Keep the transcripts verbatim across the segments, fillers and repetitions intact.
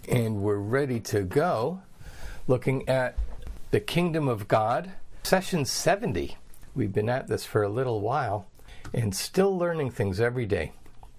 and we're ready to go looking at the Kingdom of God, session seventy. We've been at this for a little while and still learning things every day.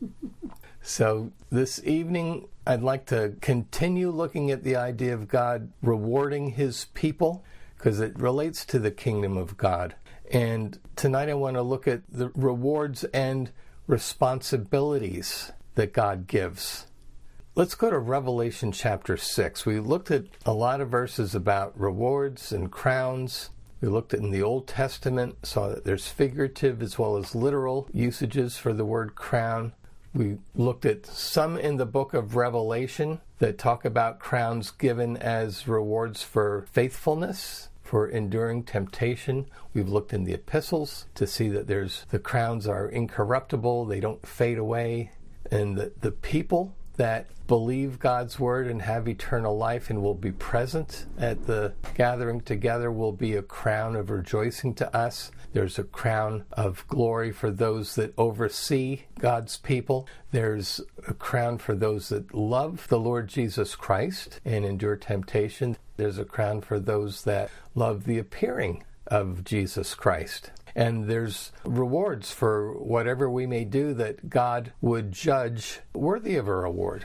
So this evening, I'd like to continue looking at the idea of God rewarding his people because it relates to the kingdom of God. And tonight I want to look at the rewards and responsibilities that God gives. Let's go to Revelation chapter six. We looked at a lot of verses about rewards and crowns. We looked at in the Old Testament, saw that there's figurative as well as literal usages for the word crown. We looked at some in the book of Revelation that talk about crowns given as rewards for faithfulness, for enduring temptation. We've looked in the epistles to see that there's the crowns are incorruptible, they don't fade away, and the, the people that believe God's word and have eternal life and will be present at the gathering together will be a crown of rejoicing to us. There's a crown of glory for those that oversee God's people. There's a crown for those that love the Lord Jesus Christ and endure temptation. There's a crown for those that love the appearing of Jesus Christ. And there's rewards for whatever we may do that God would judge worthy of a reward.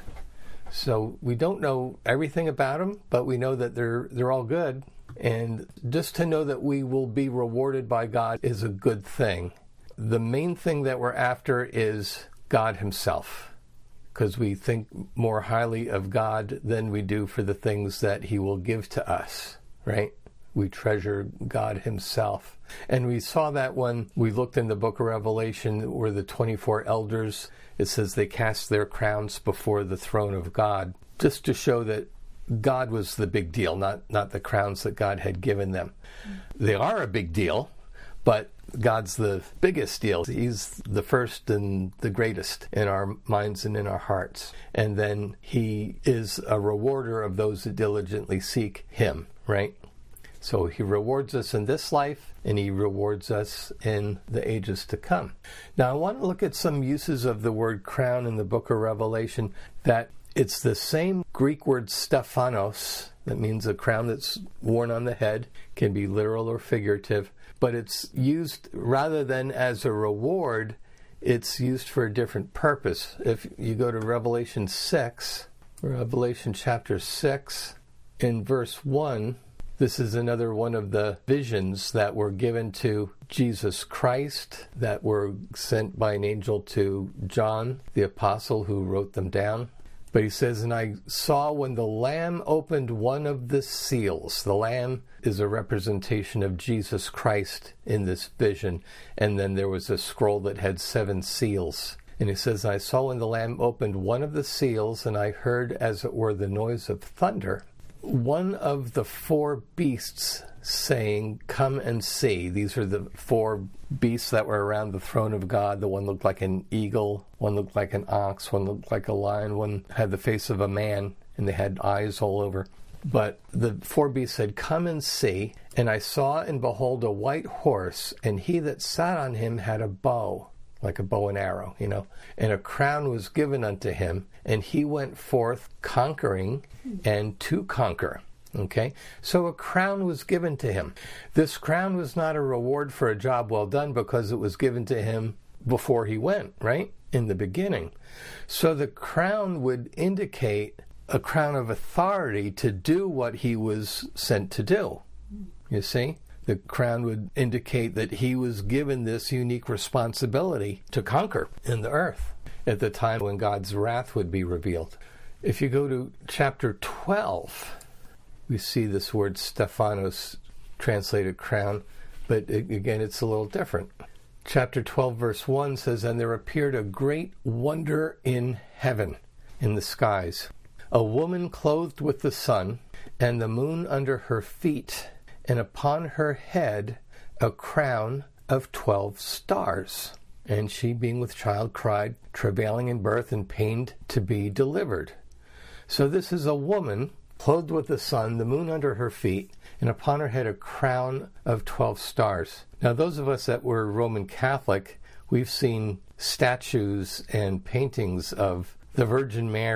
So we don't know everything about them, but we know that they're they're all good. And just to know that we will be rewarded by God is a good thing. The main thing that we're after is God himself, because we think more highly of God than we do for the things that he will give to us, right? We treasure God himself. And we saw that when we looked in the book of Revelation where the twenty-four elders, it says they cast their crowns before the throne of God, just to show that God was the big deal, not, not the crowns that God had given them. They are a big deal, but God's the biggest deal. He's the first and the greatest in our minds and in our hearts. And then he is a rewarder of those that diligently seek him, right? So he rewards us in this life, and he rewards us in the ages to come. Now, I want to look at some uses of the word crown in the book of Revelation, that it's the same Greek word stephanos, that means a crown that's worn on the head, can be literal or figurative, but it's used rather than as a reward, it's used for a different purpose. If you go to Revelation six, Revelation chapter six, in verse one, this is another one of the visions that were given to Jesus Christ that were sent by an angel to John, the apostle, who wrote them down. But he says, and I saw when the Lamb opened one of the seals. The Lamb is a representation of Jesus Christ in this vision. And then there was a scroll that had seven seals. And he says, I saw when the Lamb opened one of the seals, and I heard as it were the noise of thunder. One of the four beasts saying, come and see. These are the four beasts that were around the throne of God. The one looked like an eagle, one looked like an ox, one looked like a lion, one had the face of a man, and they had eyes all over. But the four beasts said, come and see. And I saw and behold a white horse, and he that sat on him had a bow, like a bow and arrow, you know, and a crown was given unto him, and he went forth conquering and to conquer. Okay, so a crown was given to him. This crown was not a reward for a job well done because it was given to him before he went, right? In the beginning. So the crown would indicate a crown of authority to do what he was sent to do. You see? The crown would indicate that he was given this unique responsibility to conquer in the earth at the time when God's wrath would be revealed. If you go to chapter twelve, we see this word Stephanos translated crown, but again, it's a little different. Chapter twelve, verse one says, and there appeared a great wonder in heaven, in the skies, a woman clothed with the sun, and the moon under her feet, and upon her head a crown of twelve stars. And she, being with child, cried, travailing in birth and pained to be delivered. So this is a woman clothed with the sun, the moon under her feet, and upon her head a crown of twelve stars. Now, those of us that were Roman Catholic, we've seen statues and paintings of the Virgin Mary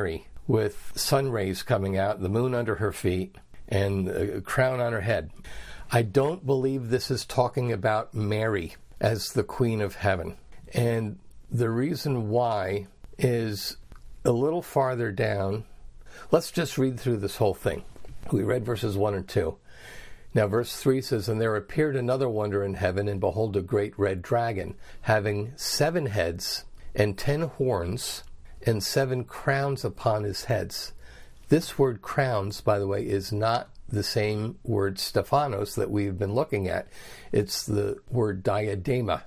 with sun rays coming out, the moon under her feet, and a crown on her head. I don't believe this is talking about Mary as the Queen of Heaven. And the reason why is a little farther down. Let's just read through this whole thing. We read verses one and two. Now verse three says, "And there appeared another wonder in heaven, and behold, a great red dragon, having seven heads and ten horns, and seven crowns upon his heads." This word crowns, by the way, is not the same word Stephanos that we've been looking at. It's the word diadema.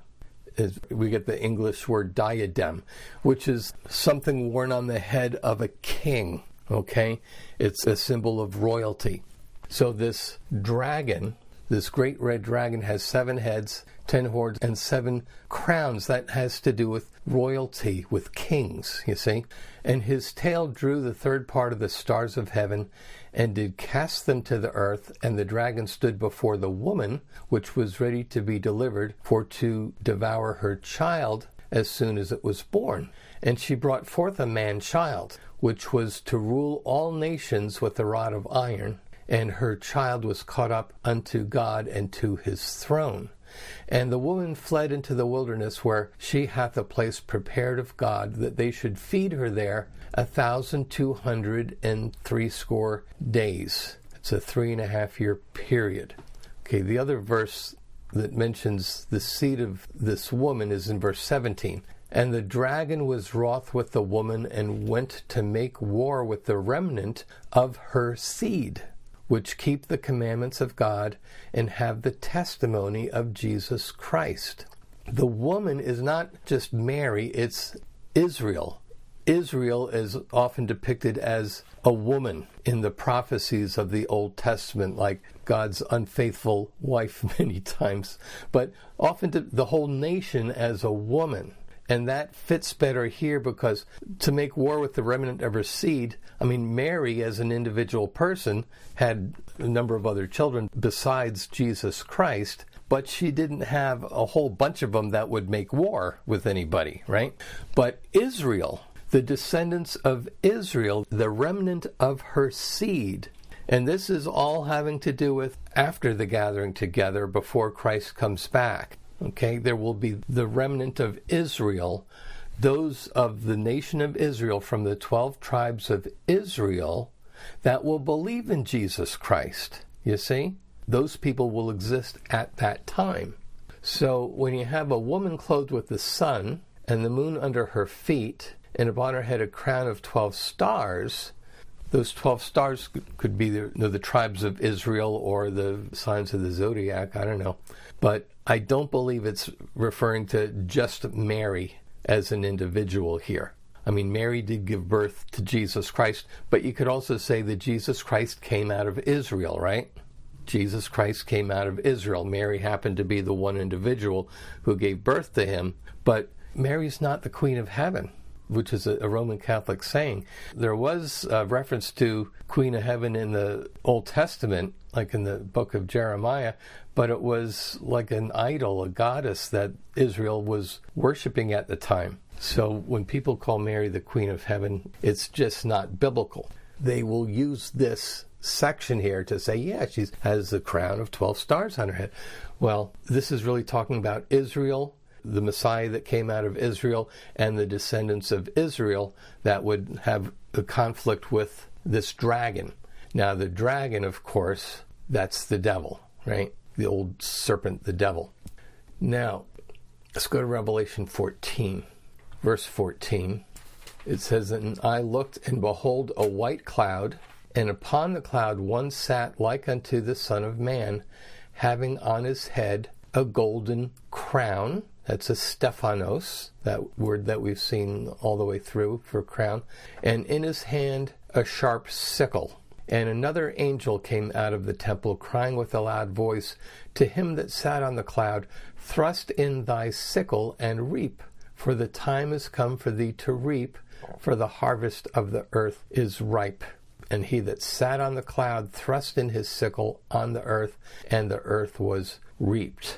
We get the English word diadem, which is something worn on the head of a king, okay? It's a symbol of royalty. So this dragon, this great red dragon, has seven heads, ten horns, and seven crowns. That has to do with royalty, with kings, you see. "And his tail drew the third part of the stars of heaven, and did cast them to the earth. And the dragon stood before the woman, which was ready to be delivered, for to devour her child as soon as it was born. And she brought forth a man-child, which was to rule all nations with a rod of iron. And her child was caught up unto God and to his throne. And the woman fled into the wilderness, where she hath a place prepared of God, that they should feed her there a thousand two hundred and threescore days." It's a three and a half year period. Okay, the other verse that mentions the seed of this woman is in verse seventeen. "And the dragon was wroth with the woman, and went to make war with the remnant of her seed, which keep the commandments of God and have the testimony of Jesus Christ." The woman is not just Mary, it's Israel. Israel is often depicted as a woman in the prophecies of the Old Testament, like God's unfaithful wife many times, but often the whole nation as a woman. And that fits better here, because to make war with the remnant of her seed, I mean, Mary as an individual person had a number of other children besides Jesus Christ, but she didn't have a whole bunch of them that would make war with anybody, right? But Israel, the descendants of Israel, the remnant of her seed, and this is all having to do with after the gathering together before Christ comes back. Okay, there will be the remnant of Israel, those of the nation of Israel from the twelve tribes of Israel that will believe in Jesus Christ. You see? Those people will exist at that time. So when you have a woman clothed with the sun and the moon under her feet, and upon her head a crown of twelve stars, those twelve stars could be the, you know, the tribes of Israel or the signs of the zodiac, I don't know. But I don't believe it's referring to just Mary as an individual here. I mean, Mary did give birth to Jesus Christ, but you could also say that Jesus Christ came out of Israel, right? Jesus Christ came out of Israel. Mary happened to be the one individual who gave birth to him, but Mary's not the Queen of Heaven, which is a Roman Catholic saying. There was a reference to Queen of Heaven in the Old Testament, like in the book of Jeremiah, but it was like an idol, a goddess that Israel was worshiping at the time. So when people call Mary the Queen of Heaven, it's just not biblical. They will use this section here to say, yeah, she has a crown of twelve stars on her head. Well, this is really talking about Israel, the Messiah that came out of Israel, and the descendants of Israel that would have a conflict with this dragon. Now, the dragon, of course, that's the devil, right? The old serpent, the devil. Now, let's go to Revelation fourteen, verse fourteen. It says, "And I looked, and behold, a white cloud, and upon the cloud one sat like unto the Son of Man, having on his head a golden crown." That's a Stephanos, that word that we've seen all the way through for crown. "And in his hand a sharp sickle. And another angel came out of the temple, crying with a loud voice to him that sat on the cloud, Thrust in thy sickle and reap, for the time is come for thee to reap, for the harvest of the earth is ripe. And he that sat on the cloud thrust in his sickle on the earth, and the earth was reaped."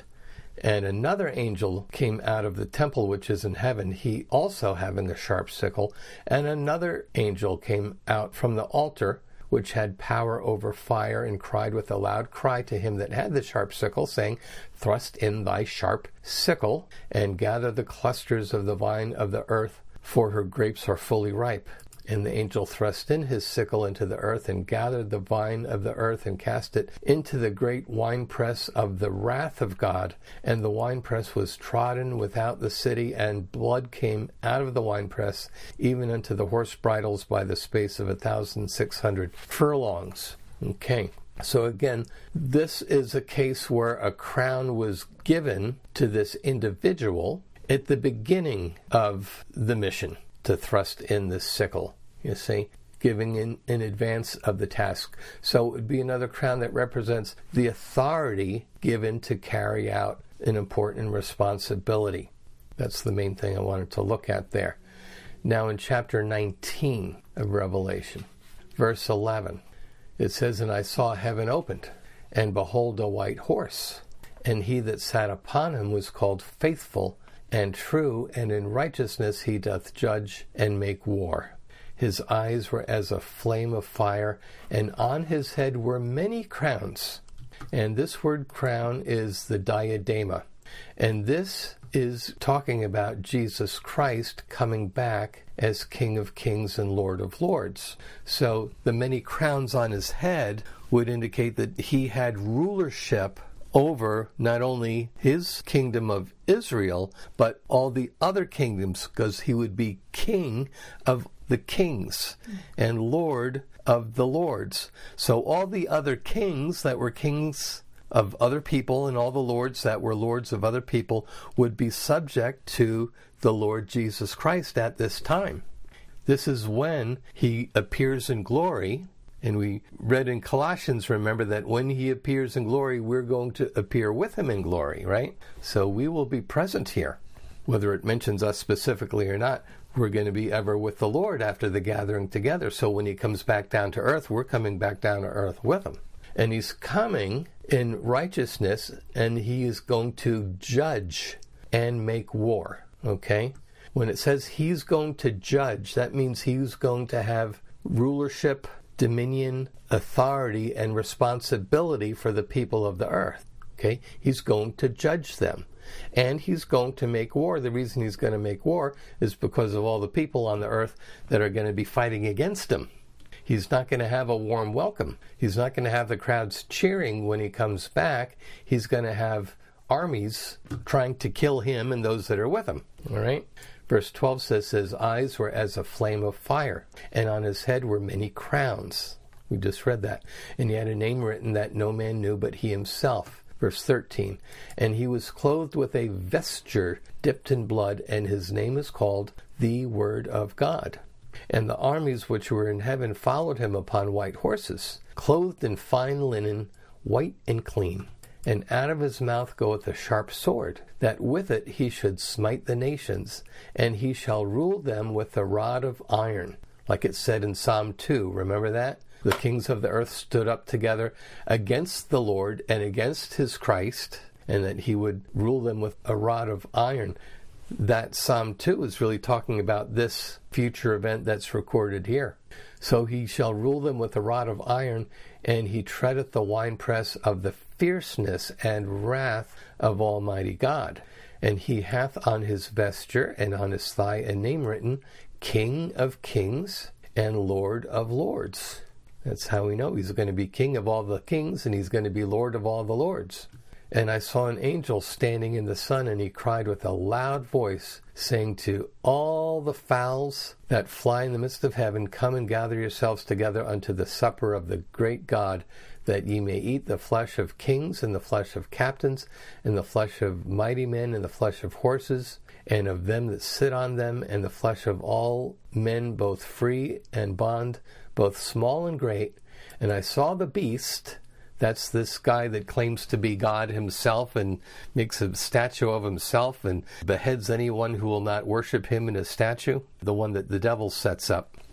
And another angel came out of the temple which is in heaven, he also having a sharp sickle. And another angel came out from the altar, which had power over fire, and cried with a loud cry to him that had the sharp sickle, saying, Thrust in thy sharp sickle, and gather the clusters of the vine of the earth, for her grapes are fully ripe. And the angel thrust in his sickle into the earth, and gathered the vine of the earth, and cast it into the great winepress of the wrath of God. And the winepress was trodden without the city, and blood came out of the winepress, even unto the horse bridles, by the space of a thousand six hundred furlongs. Okay. So again, this is a case where a crown was given to this individual at the beginning of the mission, to thrust in this sickle, you see, giving in, in advance of the task. So it would be another crown that represents the authority given to carry out an important responsibility. That's the main thing I wanted to look at there. Now in chapter nineteen of Revelation, verse eleven, it says, And I saw heaven opened, and behold a white horse, and he that sat upon him was called Faithful and True, and in righteousness he doth judge and make war. His eyes were as a flame of fire, and on his head were many crowns. And this word crown is the diadema. And this is talking about Jesus Christ coming back as King of Kings and Lord of Lords. So the many crowns on his head would indicate that he had rulership over not only his kingdom of Israel, but all the other kingdoms, because he would be king of the kings and lord of the lords. So all the other kings that were kings of other people and all the lords that were lords of other people would be subject to the Lord Jesus Christ at this time. This is when he appears in glory. And we read in Colossians, remember, that when he appears in glory, we're going to appear with him in glory, right? So we will be present here. Whether it mentions us specifically or not, we're going to be ever with the Lord after the gathering together. So when he comes back down to earth, we're coming back down to earth with him. And he's coming in righteousness, and he is going to judge and make war, okay? When it says he's going to judge, that means he's going to have rulership, dominion, authority, and responsibility for the people of the earth. Okay? He's going to judge them. And he's going to make war. The reason he's going to make war is because of all the people on the earth that are going to be fighting against him. He's not going to have a warm welcome. He's not going to have the crowds cheering when he comes back. He's going to have armies trying to kill him and those that are with him. All right? Verse twelve says, his eyes were as a flame of fire, and on his head were many crowns. We just read that. And he had a name written that no man knew but he himself. Verse thirteen, and he was clothed with a vesture dipped in blood, and his name is called the Word of God. And the armies which were in heaven followed him upon white horses, clothed in fine linen, white and clean. And out of his mouth goeth a sharp sword, that with it he should smite the nations, and he shall rule them with a rod of iron. Like it said in Psalm two, remember that? The kings of the earth stood up together against the Lord and against his Christ, and that he would rule them with a rod of iron. That Psalm two is really talking about this future event that's recorded here. So he shall rule them with a rod of iron, and he treadeth the winepress of the fierceness and wrath of Almighty God. And he hath on his vesture and on his thigh a name written, King of Kings and Lord of Lords. That's how we know he's going to be King of all the kings, and he's going to be Lord of all the lords. And I saw an angel standing in the sun, and he cried with a loud voice, saying to all the fowls that fly in the midst of heaven, come and gather yourselves together unto the supper of the great God, that ye may eat the flesh of kings, and the flesh of captains, and the flesh of mighty men, and the flesh of horses, and of them that sit on them, and the flesh of all men, both free and bond, both small and great. And I saw the beast, that's this guy that claims to be God himself and makes a statue of himself and beheads anyone who will not worship him in his statue, the one that the devil sets up.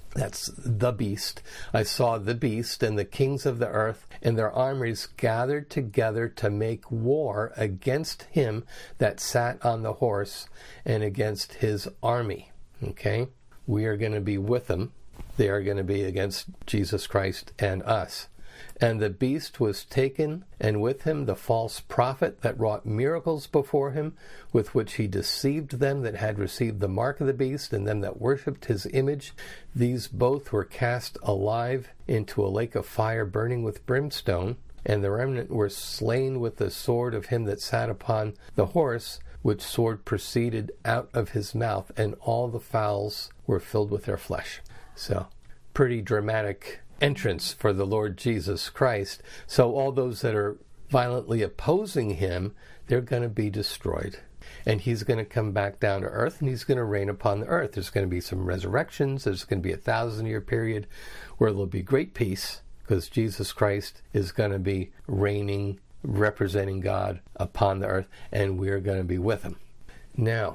That's the beast. I saw the beast and the kings of the earth and their armies gathered together to make war against him that sat on the horse and against his army. Okay? We are going to be with them. They are going to be against Jesus Christ and us. And the beast was taken, and with him the false prophet that wrought miracles before him, with which he deceived them that had received the mark of the beast, and them that worshipped his image. These both were cast alive into a lake of fire burning with brimstone, and the remnant were slain with the sword of him that sat upon the horse, which sword proceeded out of his mouth, and all the fowls were filled with their flesh. So, pretty dramatic entrance for the Lord Jesus Christ. So all those that are violently opposing him, they're going to be destroyed. And he's going to come back down to earth, and he's going to reign upon the earth. There's going to be some resurrections. There's going to be a thousand-year period where there'll be great peace, because Jesus Christ is going to be reigning, representing God upon the earth, and we're going to be with him. Now,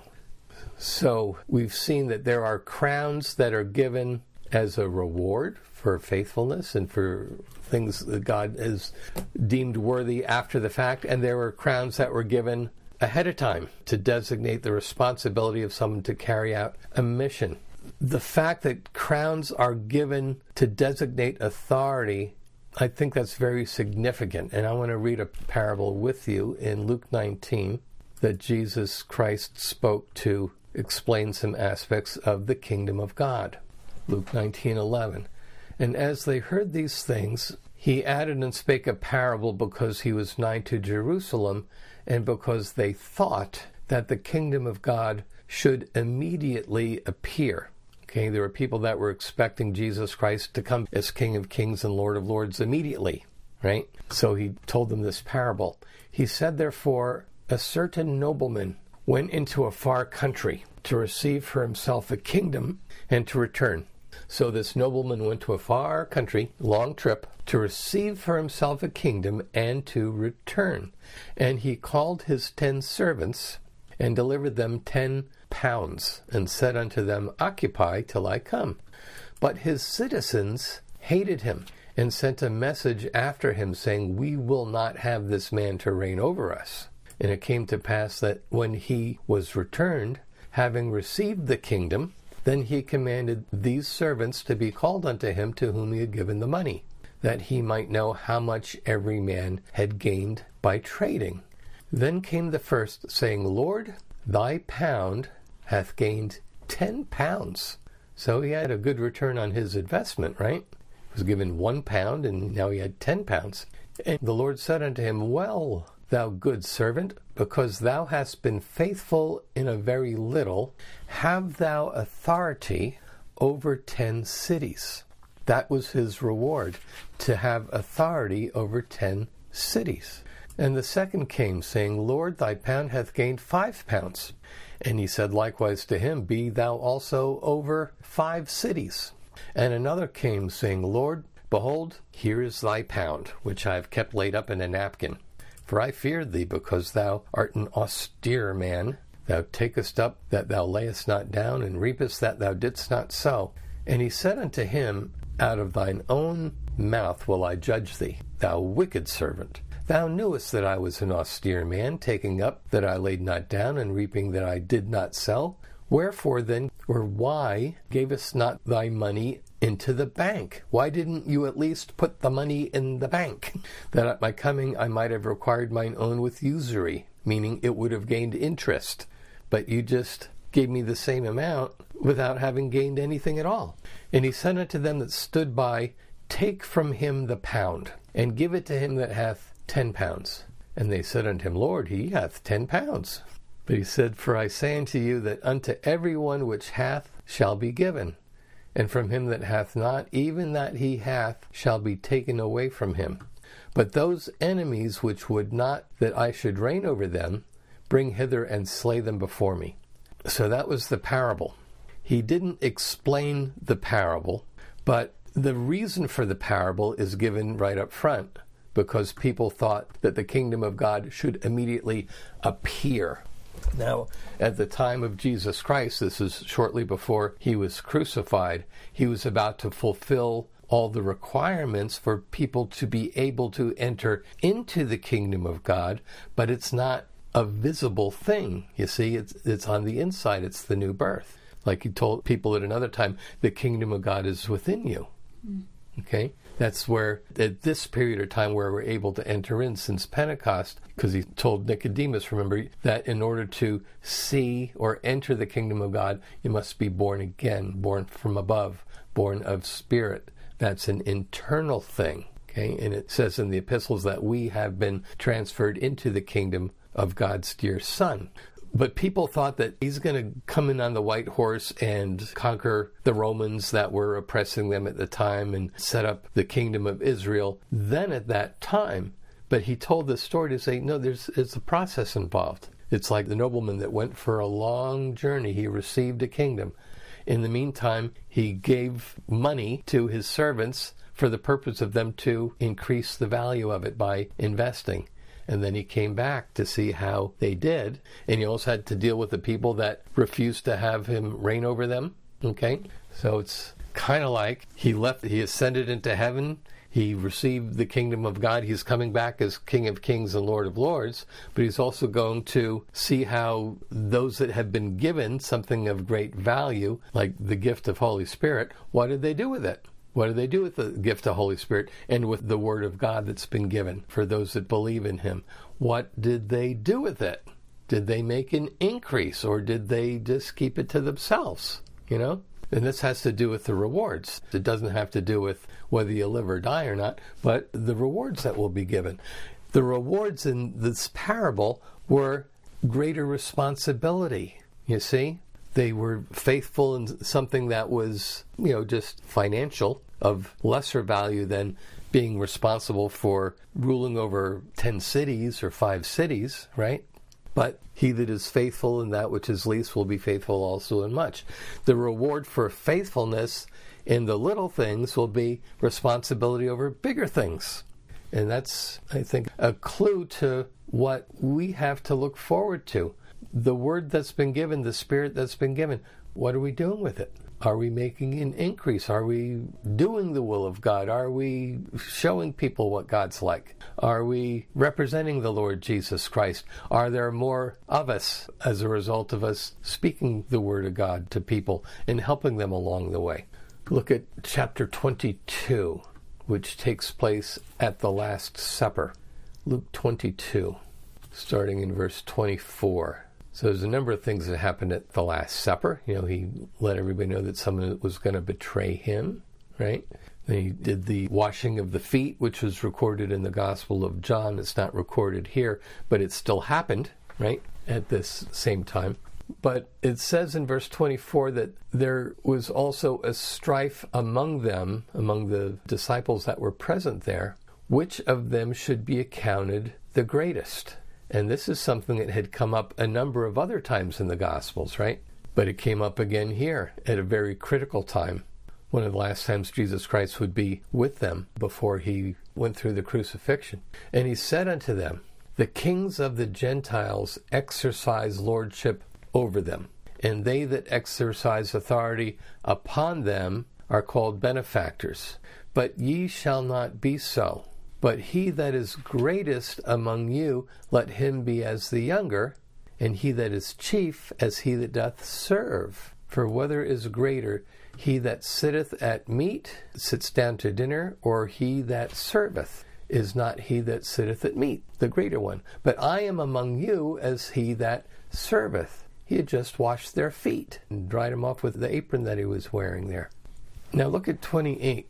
so we've seen that there are crowns that are given as a reward for faithfulness and for things that God has deemed worthy after the fact, and there were crowns that were given ahead of time to designate the responsibility of someone to carry out a mission. The fact that crowns are given to designate authority, I think that's very significant, and I want to read a parable with you in Luke nineteen that Jesus Christ spoke to explain some aspects of the kingdom of God. Luke nineteen eleven. And as they heard these things, he added and spake a parable, because he was nigh to Jerusalem, and because they thought that the kingdom of God should immediately appear. Okay, there were people that were expecting Jesus Christ to come as King of Kings and Lord of Lords immediately, right? So he told them this parable. He said, therefore, a certain nobleman went into a far country to receive for himself a kingdom and to return. So this nobleman went to a far country, long trip, to receive for himself a kingdom and to return. And he called his ten servants and delivered them ten pounds, and said unto them, Occupy till I come. But his citizens hated him, and sent a message after him, saying, We will not have this man to reign over us. And it came to pass that when he was returned, having received the kingdom, then he commanded these servants to be called unto him to whom he had given the money, that he might know how much every man had gained by trading. Then came the first, saying, Lord, thy pound hath gained ten pounds. So he had a good return on his investment, right? He was given one pound, and now he had ten pounds. And the Lord said unto him, Well, thou good servant, because thou hast been faithful in a very little, have thou authority over ten cities. That was his reward, to have authority over ten cities. And the second came, saying, Lord, thy pound hath gained five pounds. And he said likewise to him, Be thou also over five cities. And another came, saying, Lord, behold, here is thy pound, which I have kept laid up in a napkin. For I feared thee, because thou art an austere man. Thou takest up that thou layest not down, and reapest that thou didst not sow. And he said unto him, Out of thine own mouth will I judge thee, thou wicked servant. Thou knewest that I was an austere man, taking up that I laid not down, and reaping that I did not sow. Wherefore then, or why gavest not thy money into the bank? Why didn't you at least put the money in the bank, that at my coming I might have required mine own with usury, meaning it would have gained interest? But you just gave me the same amount without having gained anything at all. And he said unto them that stood by, Take from him the pound, and give it to him that hath ten pounds. And they said unto him, Lord, he hath ten pounds. But he said, For I say unto you, that unto every one which hath shall be given, and from him that hath not, even that he hath shall be taken away from him. But those enemies which would not that I should reign over them, bring hither and slay them before me. So that was the parable. He didn't explain the parable, but the reason for the parable is given right up front, because people thought that the kingdom of God should immediately appear. Now, at the time of Jesus Christ, this is shortly before he was crucified, he was about to fulfill all the requirements for people to be able to enter into the kingdom of God, but it's not a visible thing. You see, it's it's on the inside. It's the new birth. Like he told people at another time, the kingdom of God is within you. Mm. Okay? That's where, at this period of time where we're able to enter in since Pentecost, because he told Nicodemus, remember, that in order to see or enter the kingdom of God, you must be born again, born from above, born of spirit. That's an internal thing. Okay? And it says in the epistles that we have been transferred into the kingdom of God's dear Son. But people thought that he's going to come in on the white horse and conquer the Romans that were oppressing them at the time and set up the kingdom of Israel then at that time. But he told this story to say, no, there's, there's a process involved. It's like the nobleman that went for a long journey. He received a kingdom. In the meantime, he gave money to his servants for the purpose of them to increase the value of it by investing. And then he came back to see how they did. And he also had to deal with the people that refused to have him reign over them. Okay? So it's kind of like he left, he ascended into heaven. He received the kingdom of God. He's coming back as King of Kings and Lord of Lords. But he's also going to see how those that have been given something of great value, like the gift of Holy Spirit, what did they do with it? What do they do with the gift of Holy Spirit and with the Word of God that's been given for those that believe in Him? What did they do with it? Did they make an increase, or did they just keep it to themselves? You know? And this has to do with the rewards. It doesn't have to do with whether you live or die or not, but the rewards that will be given. The rewards in this parable were greater responsibility, you see? They were faithful in something that was, you know, just financial, of lesser value than being responsible for ruling over ten cities or five cities, right? But he that is faithful in that which is least will be faithful also in much. The reward for faithfulness in the little things will be responsibility over bigger things. And that's, I think, a clue to what we have to look forward to. The word that's been given, the Spirit that's been given, what are we doing with it? Are we making an increase? Are we doing the will of God? Are we showing people what God's like? Are we representing the Lord Jesus Christ? Are there more of us as a result of us speaking the word of God to people and helping them along the way? Look at chapter twenty-two, which takes place at the Last Supper. Luke twenty-two, starting in verse twenty-four. So there's a number of things that happened at the Last Supper. You know, he let everybody know that someone was going to betray him, right? Then he did the washing of the feet, which was recorded in the Gospel of John. It's not recorded here, but it still happened, right, at this same time. But it says in verse twenty-four that there was also a strife among them, among the disciples that were present there, which of them should be accounted the greatest. And this is something that had come up a number of other times in the Gospels, right? But it came up again here at a very critical time. One of the last times Jesus Christ would be with them before he went through the crucifixion. And he said unto them, the kings of the Gentiles exercise lordship over them, and they that exercise authority upon them are called benefactors. But ye shall not be so. But he that is greatest among you, let him be as the younger, and he that is chief as he that doth serve. For whether is greater, he that sitteth at meat, sits down to dinner, or he that serveth? Is not he that sitteth at meat the greater one? But I am among you as he that serveth. He had just washed their feet and dried them off with the apron that he was wearing there. Now look at twenty-eight.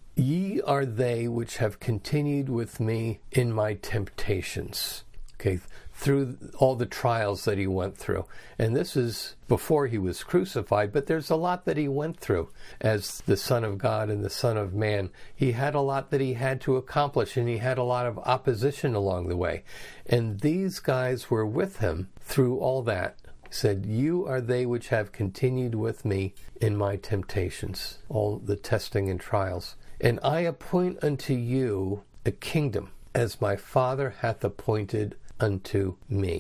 Ye are they which have continued with me in my temptations. Okay, through all the trials that he went through. And this is before he was crucified, but there's a lot that he went through as the Son of God and the Son of Man. He had a lot that he had to accomplish, and he had a lot of opposition along the way. And these guys were with him through all that. He said, you are they which have continued with me in my temptations, all the testing and trials. And I appoint unto you a kingdom, as my Father hath appointed unto me.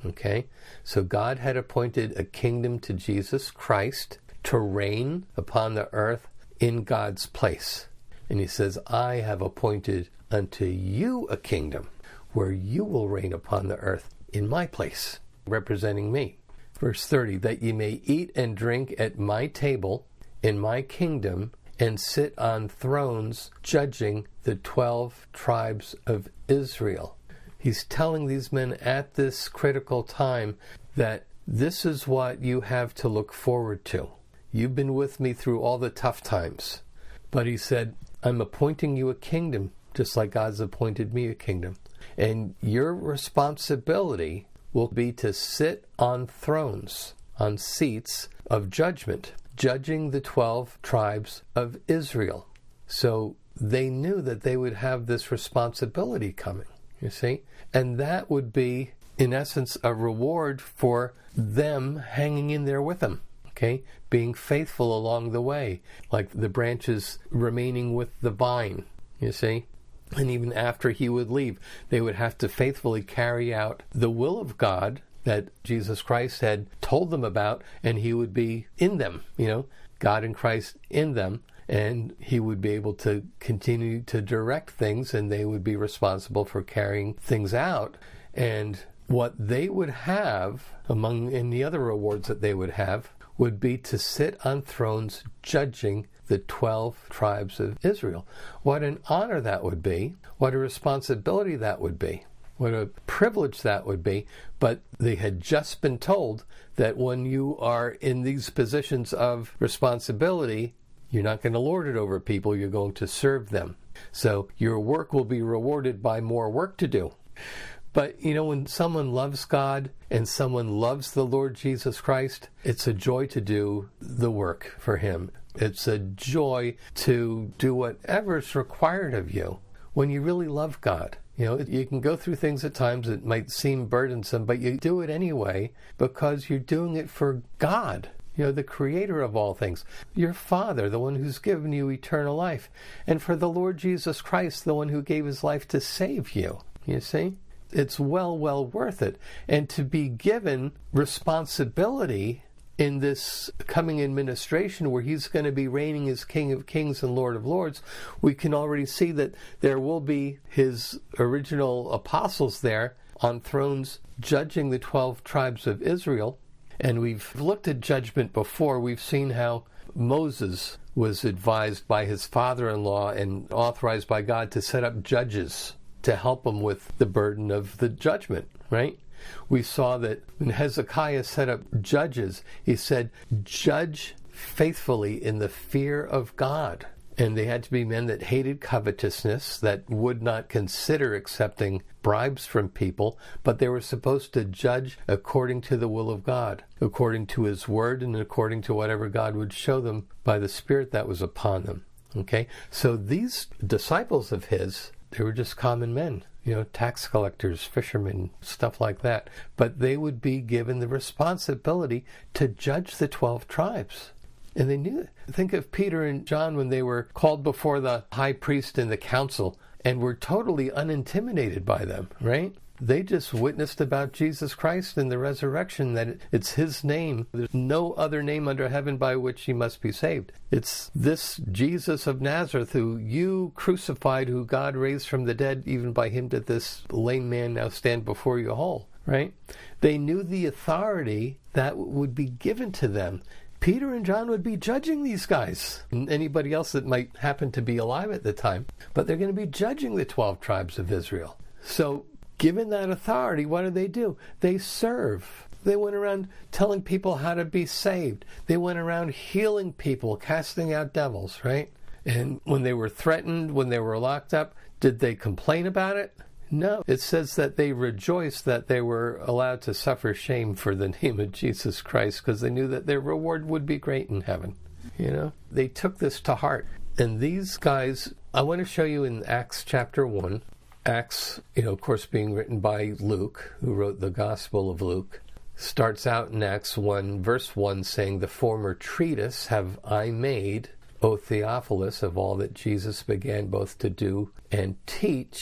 Okay? So God had appointed a kingdom to Jesus Christ to reign upon the earth in God's place. And he says, I have appointed unto you a kingdom where you will reign upon the earth in my place, representing me. Verse thirty, that ye may eat and drink at my table in my kingdom and sit on thrones judging the twelve tribes of Israel. He's telling these men at this critical time that this is what you have to look forward to. You've been with me through all the tough times. But he said, I'm appointing you a kingdom, just like God's appointed me a kingdom. And your responsibility will be to sit on thrones, on seats of judgment, judging the twelve tribes of Israel. So they knew that they would have this responsibility coming, you see? And that would be, in essence, a reward for them hanging in there with him, okay? Being faithful along the way, like the branches remaining with the vine, you see? And even after he would leave, they would have to faithfully carry out the will of God that Jesus Christ had told them about, and he would be in them, you know, God and Christ in them, and he would be able to continue to direct things, and they would be responsible for carrying things out. And what they would have, among any other rewards that they would have, would be to sit on thrones judging the twelve tribes of Israel. What an honor that would be. What a responsibility that would be. What a privilege that would be. But they had just been told that when you are in these positions of responsibility, you're not going to lord it over people, you're going to serve them. So your work will be rewarded by more work to do. But, you know, when someone loves God and someone loves the Lord Jesus Christ, it's a joy to do the work for him. It's a joy to do whatever is required of you when you really love God. You know, you can go through things at times that might seem burdensome, but you do it anyway because you're doing it for God, you know, the creator of all things, your Father, the one who's given you eternal life, and for the Lord Jesus Christ, the one who gave his life to save you, you see? It's well, well worth it. And to be given responsibility in this coming administration where he's going to be reigning as King of Kings and Lord of Lords, we can already see that there will be his original apostles there on thrones judging the twelve tribes of Israel. And we've looked at judgment before. We've seen how Moses was advised by his father-in-law and authorized by God to set up judges to help him with the burden of the judgment, right? We saw that when Hezekiah set up judges, he said, judge faithfully in the fear of God. And they had to be men that hated covetousness, that would not consider accepting bribes from people, but they were supposed to judge according to the will of God, according to his word and according to whatever God would show them by the Spirit that was upon them. Okay? So these disciples of his, they were just common men, you know, tax collectors, fishermen, stuff like that. But they would be given the responsibility to judge the twelve tribes. And they knew it. Think of Peter and John when they were called before the high priest and the council and were totally unintimidated by them, right? They just witnessed about Jesus Christ and the resurrection, that it's his name. There's no other name under heaven by which you must be saved. It's this Jesus of Nazareth who you crucified, who God raised from the dead. Even by him did this lame man now stand before you whole, right? They knew the authority that would be given to them. Peter and John would be judging these guys and anybody else that might happen to be alive at the time. But they're going to be judging the twelve tribes of Israel. So given that authority, what did they do? They serve. They went around telling people how to be saved. They went around healing people, casting out devils, right? And when they were threatened, when they were locked up, did they complain about it? No. It says that they rejoiced that they were allowed to suffer shame for the name of Jesus Christ because they knew that their reward would be great in heaven. You know, they took this to heart. And these guys, I want to show you in Acts chapter one, Acts, you know, of course, being written by Luke, who wrote the Gospel of Luke, starts out in Acts one, verse one, saying, the former treatise have I made, O Theophilus, of all that Jesus began both to do and teach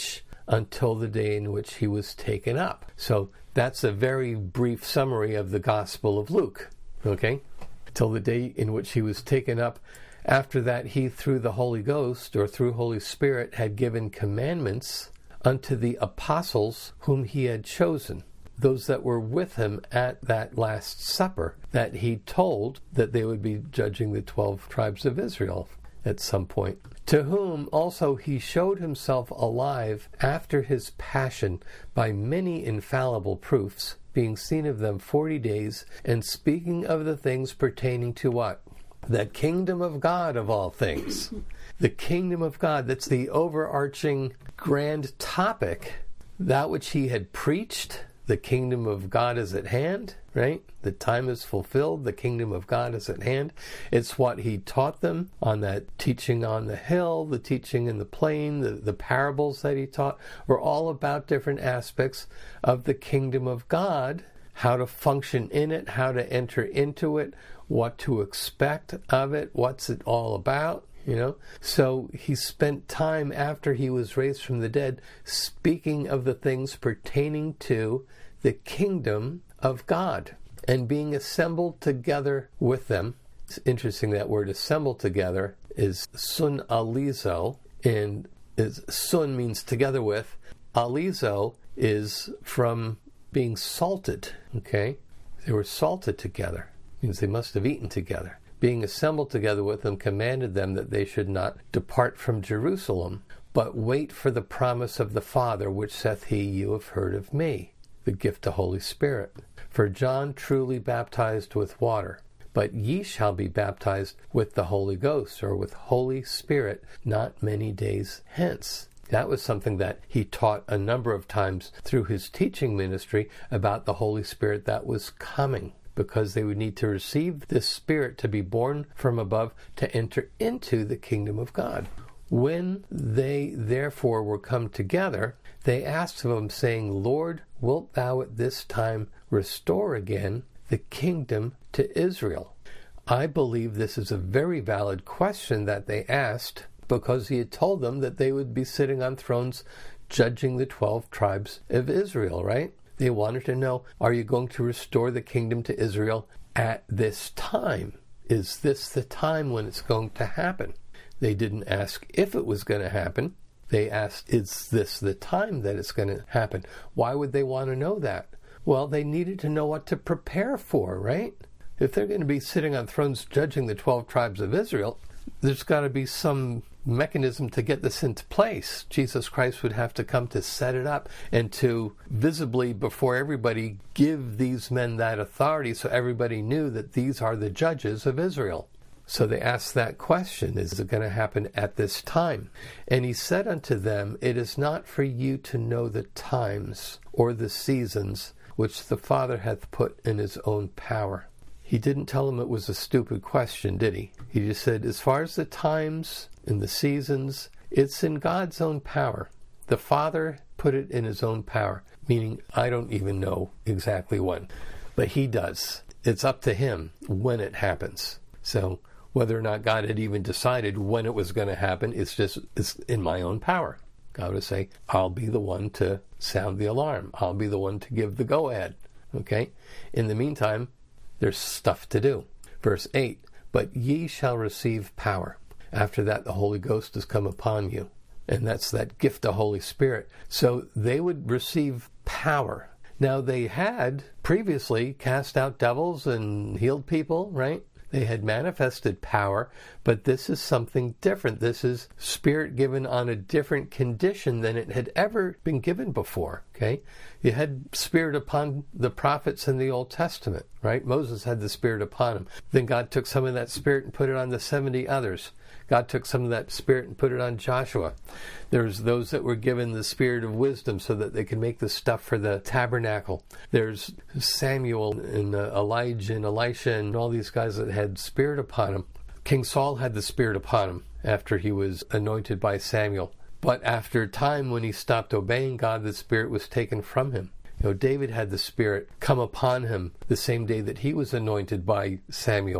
until the day in which he was taken up. So that's a very brief summary of the Gospel of Luke, okay? Till the day in which he was taken up. After that, he, through the Holy Ghost, or through Holy Spirit, had given commandments unto the apostles whom he had chosen, those that were with him at that Last Supper, that he told that they would be judging the twelve tribes of Israel at some point. To whom also he showed himself alive after his passion by many infallible proofs, being seen of them forty days, and speaking of the things pertaining to what? The kingdom of God of all things. The kingdom of God, that's the overarching grand topic, that which he had preached. The kingdom of God is at hand, right? The time is fulfilled. The kingdom of God is at hand. It's what he taught them on that teaching on the hill, the teaching in the plain, the, the parables that he taught were all about different aspects of the kingdom of God, how to function in it, how to enter into it, what to expect of it, what's it all about. You know, so he spent time after he was raised from the dead speaking of the things pertaining to the kingdom of God and being assembled together with them. It's interesting that word assembled together is sun alizo, and is, sun means together with. Alizo is from being salted, okay? They were salted together. It means they must have eaten together. Being assembled together with them, commanded them that they should not depart from Jerusalem, but wait for the promise of the Father, which saith he, you have heard of me, the gift of Holy Spirit. For John truly baptized with water, but ye shall be baptized with the Holy Ghost, or with Holy Spirit, not many days hence. That was something that he taught a number of times through his teaching ministry about the Holy Spirit that was coming, because they would need to receive this Spirit to be born from above to enter into the kingdom of God. When they therefore were come together, they asked of him, saying, Lord, wilt thou at this time restore again the kingdom to Israel? I believe this is a very valid question that they asked, because he had told them that they would be sitting on thrones judging the twelve tribes of Israel, right? They wanted to know, are you going to restore the kingdom to Israel at this time? Is this the time when it's going to happen? They didn't ask if it was going to happen. They asked, is this the time that it's going to happen? Why would they want to know that? Well, they needed to know what to prepare for, right? If they're going to be sitting on thrones judging the twelve tribes of Israel, there's got to be some mechanism to get this into place. Jesus Christ would have to come to set it up and to visibly, before everybody, give these men that authority so everybody knew that these are the judges of Israel. So they asked that question, is it going to happen at this time? And he said unto them, it is not for you to know the times or the seasons which the Father hath put in his own power. He didn't tell them it was a stupid question, did he? He just said, as far as the times and the seasons, it's in God's own power. The Father put it in his own power, meaning I don't even know exactly when, but he does. It's up to him when it happens. So whether or not God had even decided when it was going to happen, it's just it's in my own power. God would say, I'll be the one to sound the alarm. I'll be the one to give the go-ahead. Okay? In the meantime, there's stuff to do. Verse eight, but ye shall receive power. After that, the Holy Ghost has come upon you. And that's that gift of Holy Spirit. So they would receive power. Now, they had previously cast out devils and healed people, right? They had manifested power, but this is something different. This is Spirit given on a different condition than it had ever been given before, okay? You had Spirit upon the prophets in the Old Testament, right? Moses had the Spirit upon him. Then God took some of that Spirit and put it on the seventy others. God took some of that Spirit and put it on Joshua. There's those that were given the Spirit of wisdom so that they could make the stuff for the tabernacle. There's Samuel and uh, Elijah and Elisha and all these guys that had Spirit upon them. King Saul had the Spirit upon him after he was anointed by Samuel. But after a time when he stopped obeying God, the Spirit was taken from him. You know, David had the Spirit come upon him the same day that he was anointed by Samuel.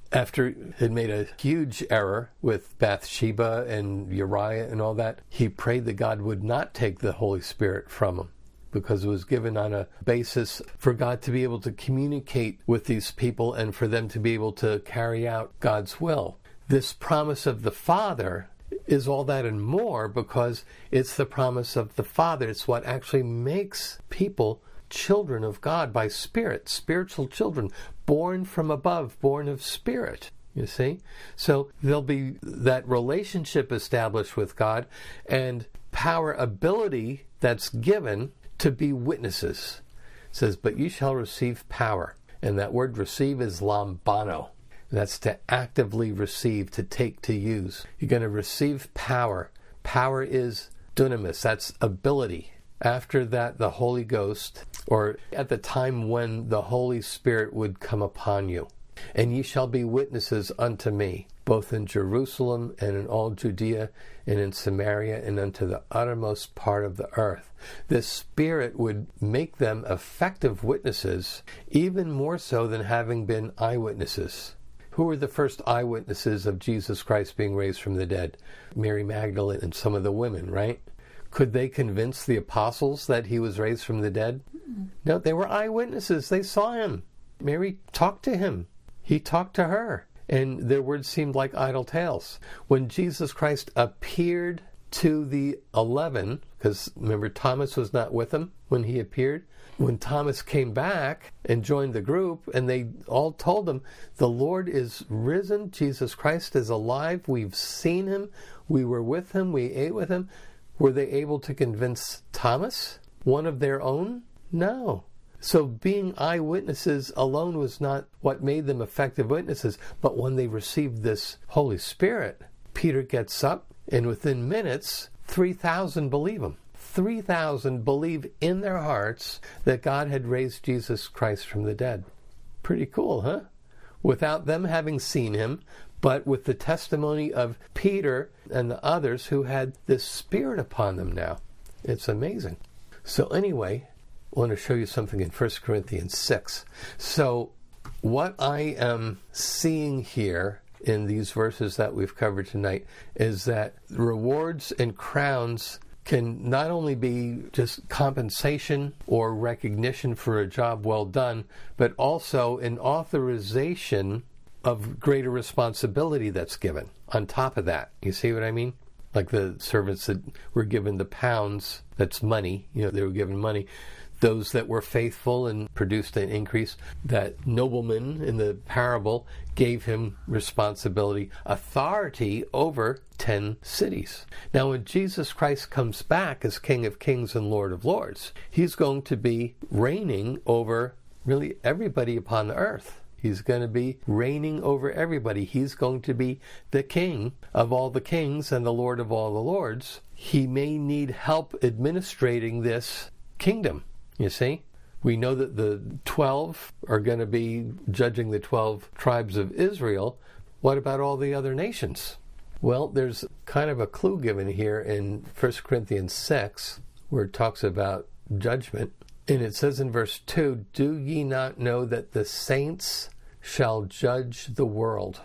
after he had made a huge error with Bathsheba and Uriah and all that, he prayed that God would not take the Holy Spirit from him, because it was given on a basis for God to be able to communicate with these people and for them to be able to carry out God's will. This promise of the Father is all that and more, because it's the promise of the Father. It's what actually makes people children of God by Spirit, spiritual children, born from above, born of Spirit. You see? So there'll be that relationship established with God and power, ability that's given to be witnesses. It says, but you shall receive power. And that word receive is lambano. That's to actively receive, to take, to use. You're going to receive power. Power is dunamis. That's ability. After that, the Holy Ghost, or at the time when the Holy Spirit would come upon you. And ye shall be witnesses unto me, both in Jerusalem and in all Judea and in Samaria and unto the uttermost part of the earth. This Spirit would make them effective witnesses, even more so than having been eyewitnesses. Who were the first eyewitnesses of Jesus Christ being raised from the dead? Mary Magdalene and some of the women, right? Could they convince the apostles that he was raised from the dead? No, they were eyewitnesses. They saw him. Mary talked to him. He talked to her. And their words seemed like idle tales. When Jesus Christ appeared to the eleven, because remember Thomas was not with him when he appeared, when Thomas came back and joined the group, and they all told him, the Lord is risen, Jesus Christ is alive, we've seen him, we were with him, we ate with him. Were they able to convince Thomas, one of their own? No. So being eyewitnesses alone was not what made them effective witnesses, but when they received this Holy Spirit, Peter gets up, and within minutes, three thousand believe him. three thousand believe in their hearts that God had raised Jesus Christ from the dead. Pretty cool, huh? Without them having seen him, but with the testimony of Peter and the others who had this Spirit upon them now. It's amazing. So anyway, I want to show you something in First Corinthians six. So what I am seeing here in these verses that we've covered tonight is that rewards and crowns can not only be just compensation or recognition for a job well done, but also an authorization of greater responsibility that's given on top of that. You see what I mean? Like the servants that were given the pounds, that's money, you know, they were given money. Those that were faithful and produced an increase, that nobleman in the parable gave him responsibility, authority over ten cities. Now when Jesus Christ comes back as King of Kings and Lord of Lords, he's going to be reigning over really everybody upon the earth. He's going to be reigning over everybody. He's going to be the King of all the kings and the Lord of all the lords. He may need help administrating this kingdom. You see, we know that the twelve are going to be judging the twelve tribes of Israel. What about all the other nations? Well, there's kind of a clue given here in First Corinthians six, where it talks about judgment. And it says in verse two, do ye not know that the saints shall judge the world?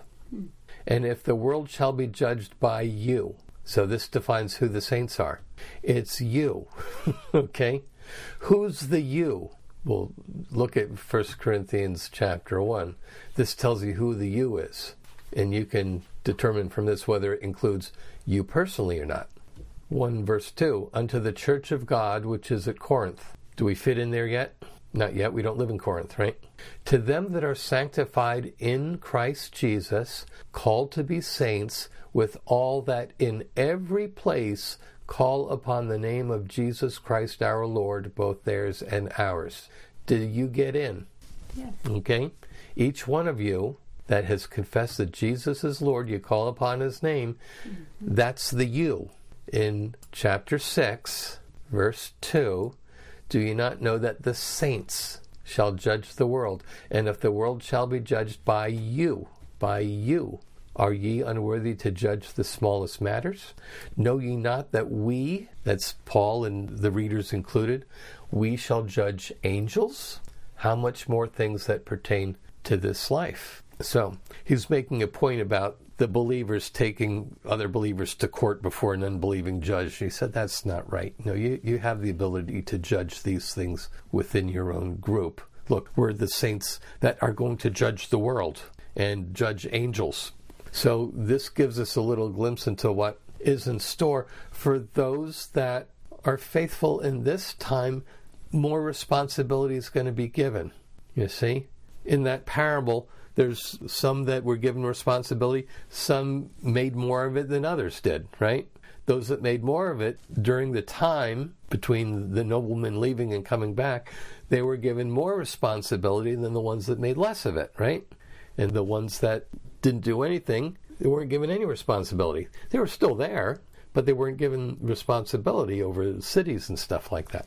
And if the world shall be judged by you. So this defines who the saints are. It's you. Okay? Who's the you? Well, look at First Corinthians chapter one. This tells you who the you is. And you can determine from this whether it includes you personally or not. one verse two, unto the church of God which is at Corinth. Do we fit in there yet? Not yet. We don't live in Corinth, right? To them that are sanctified in Christ Jesus, called to be saints, with all that in every place call upon the name of Jesus Christ our Lord, both theirs and ours. Did you get in? Yes. Okay? Each one of you that has confessed that Jesus is Lord, you call upon his name, mm-hmm. That's the you. In chapter six, verse two, do you not know that the saints shall judge the world? And if the world shall be judged by you, by you, are ye unworthy to judge the smallest matters? Know ye not that we, that's Paul and the readers included, we shall judge angels? How much more things that pertain to this life? So he's making a point about the believers taking other believers to court before an unbelieving judge. He said that's not right. No, you, you have the ability to judge these things within your own group. Look, we're the saints that are going to judge the world and judge angels. So this gives us a little glimpse into what is in store for those that are faithful in this time. More responsibility is going to be given. You see, in that parable, there's some that were given responsibility. Some made more of it than others did, right? Those that made more of it during the time between the nobleman leaving and coming back, they were given more responsibility than the ones that made less of it, right? And the ones that didn't do anything, they weren't given any responsibility. They were still there, but they weren't given responsibility over cities and stuff like that.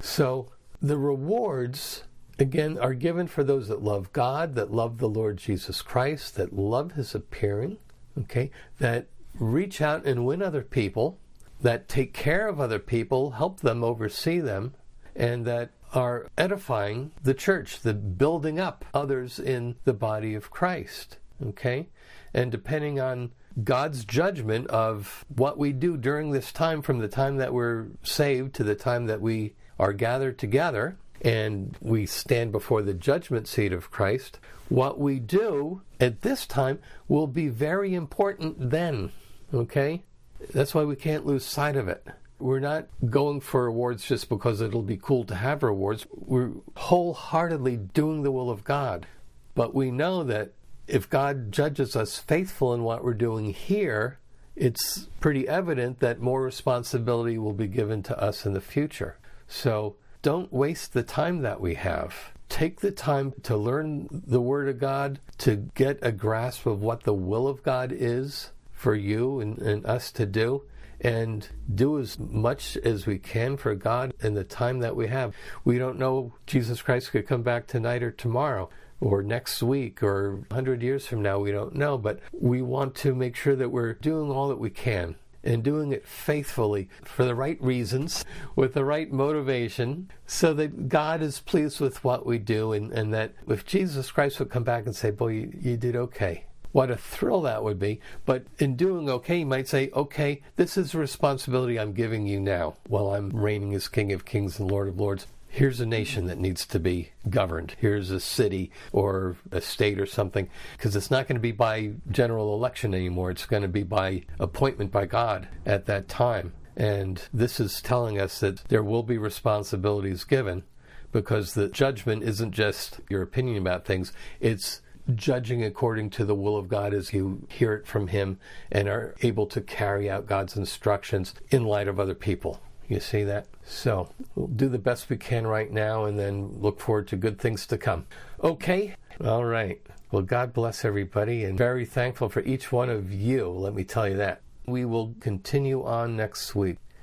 So the rewards, again, are given for those that love God, that love the Lord Jesus Christ, that love his appearing, okay, that reach out and win other people, that take care of other people, help them, oversee them, and that are edifying the church, the building up others in the body of Christ, okay? And depending on God's judgment of what we do during this time, from the time that we're saved to the time that we are gathered together and we stand before the judgment seat of Christ, what we do at this time will be very important then, okay? That's why we can't lose sight of it. We're not going for awards just because it'll be cool to have rewards. We're wholeheartedly doing the will of God. But we know that if God judges us faithful in what we're doing here, it's pretty evident that more responsibility will be given to us in the future. So don't waste the time that we have. Take the time to learn the Word of God, to get a grasp of what the will of God is for you and, and us to do, and do as much as we can for God in the time that we have. We don't know, Jesus Christ could come back tonight or tomorrow or next week or a hundred years from now. We don't know, but we want to make sure that we're doing all that we can and doing it faithfully for the right reasons, with the right motivation, so that God is pleased with what we do, and, and that if Jesus Christ would come back and say, boy, you, you did okay. What a thrill that would be. But in doing okay, you might say, okay, this is a responsibility I'm giving you now while I'm reigning as King of Kings and Lord of Lords. Here's a nation that needs to be governed. Here's a city or a state or something. Because it's not going to be by general election anymore. It's going to be by appointment by God at that time. And this is telling us that there will be responsibilities given, because the judgment isn't just your opinion about things. It's judging according to the will of God as you hear it from him and are able to carry out God's instructions in light of other people. You see that? So we'll do the best we can right now and then look forward to good things to come. Okay? All right. Well, God bless everybody, and very thankful for each one of you. Let me tell you that. We will continue on next week.